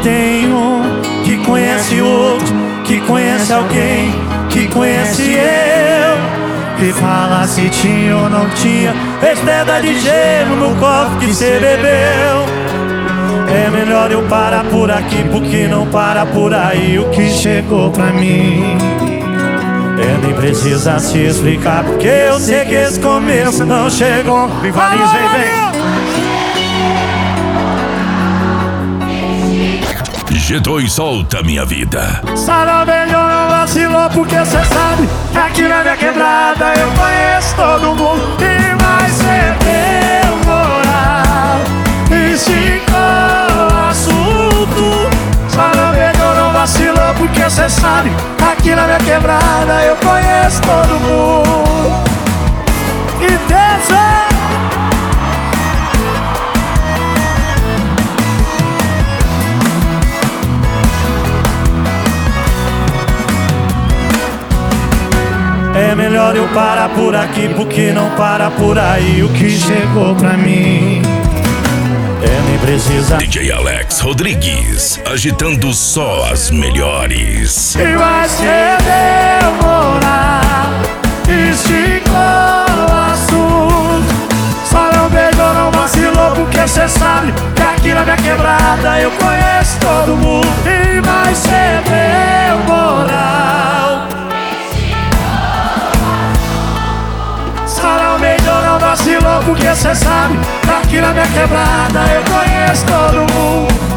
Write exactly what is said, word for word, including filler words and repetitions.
tem um que conhece outro, que conhece alguém, que conhece eu, e fala se tinha ou não tinha, fez pedra de gelo no copo que cê bebeu. É melhor eu parar por aqui, porque não para por aí o que chegou pra mim. É, nem precisa se explicar, porque eu sei que esse começo não chegou. Vivarinhos, vem, vem. G dois solta minha vida. Sara melhor não vacilou, porque cê sabe que aqui na minha quebrada eu conheço todo mundo. E mais cê deu moral e esticou o assunto. Sara melhor não vacilou, porque cê sabe que aqui na minha quebrada eu conheço todo mundo. E dessa é melhor eu parar por aqui, porque não para por aí o que chegou pra mim. É, nem precisa. D J Alex Rodrigues, agitando só as melhores. E vai ser demorar, esticou o assunto. Só não beijou, não vacilou, porque cê sabe que aqui na minha quebrada eu conheço todo mundo. E vai ser demorar. Sara beijou, não vacilou, porque cê sabe que aqui na minha quebrada eu conheço todo mundo.